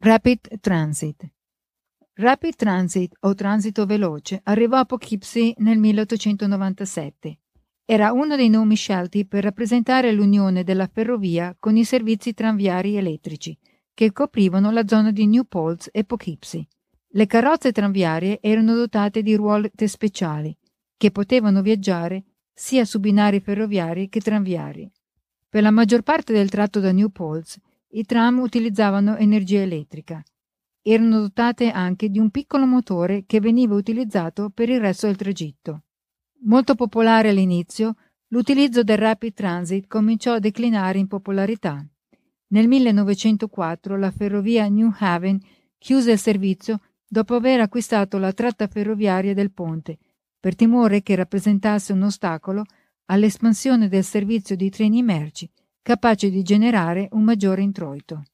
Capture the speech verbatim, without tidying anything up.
Rapid Transit. Rapid Transit o transito veloce arrivò a Poughkeepsie nel milleottocentonovantasette. Era uno dei nomi scelti per rappresentare l'unione della ferrovia con i servizi tranviari elettrici che coprivano la zona di New Paltz e Poughkeepsie. Le carrozze tranviarie erano dotate di ruote speciali che potevano viaggiare sia su binari ferroviari che tranviari. Per la maggior parte del tratto da New Paltz i tram utilizzavano energia elettrica. Erano dotate anche di un piccolo motore che veniva utilizzato per il resto del tragitto. Molto popolare all'inizio, l'utilizzo del Rapid Transit cominciò a declinare in popolarità. Nel millenovecentoquattro la ferrovia New Haven chiuse il servizio dopo aver acquistato la tratta ferroviaria del ponte, per timore che rappresentasse un ostacolo all'espansione del servizio di treni merci, capace di generare un maggiore introito.